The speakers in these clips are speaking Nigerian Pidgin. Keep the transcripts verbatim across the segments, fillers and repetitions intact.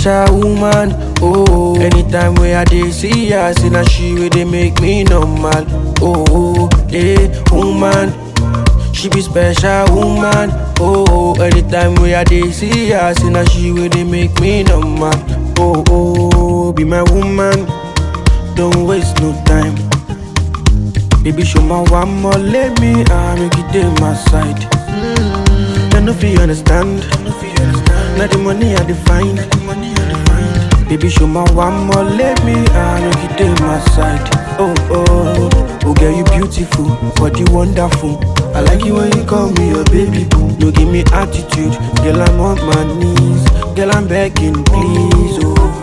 special woman. Oh, anytime where I dey see her, see na she where they make me normal. Oh, eh, woman. She be special woman. Oh, anytime where I dey see her, see na she where they make me normal. Oh, oh, be my woman. Don't waste no time. Baby, show my one more, let me I make it take my side. I know if you understand. Not the money I define. Baby, show my one more, let me I make it take my side. Oh, oh, oh, girl, you beautiful, body wonderful. I like you when you call me your baby boo. You give me attitude, girl, I'm on my knees. Girl, I'm begging, please, oh.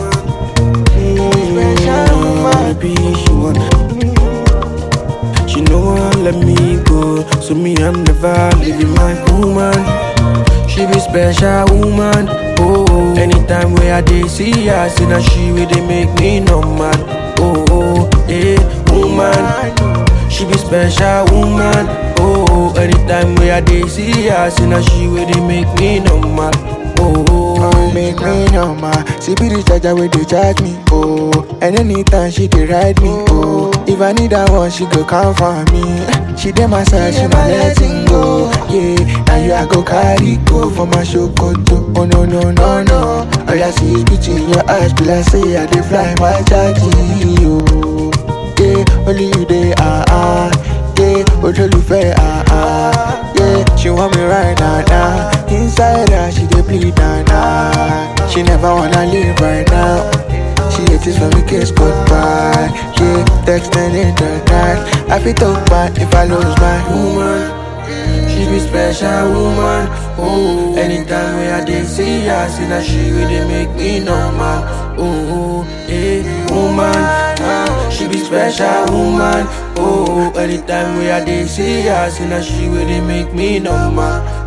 Baby, she want. She know won't let me go, so me I'm never leaving my woman. She be special woman. Oh, anytime where I dey see her, see na she where they make me normal. Oh, eh, woman. She be special woman. Oh, anytime where I dey see her, see na she where they make me normal. Oh, make me normal. She be the charger where they charge me. Oh, and anytime she dey ride me. Oh, if I need that one, she go come for me. She dey my side, she not letting go. Yeah, now you I go carry go for my show koto. Oh no no no no. All I see is beauty in your eyes, be like say I dey fly my chargy. Oh, yeah, only you dey ah ah. Yeah, Ojolufe ah ah. Yeah, she want me right now now. Inside her, she dey bleed now now. She never wanna leave right now. She hates it when we kiss goodbye. Yeah, texting in the night. I feel talk back if I lose my woman. She be special woman. Oh, anytime where I dey see her, see that she where they make me normal. Oh, eh, woman. Ah, she be special woman. Oh, anytime where I dey see her, see that she where they make me normal.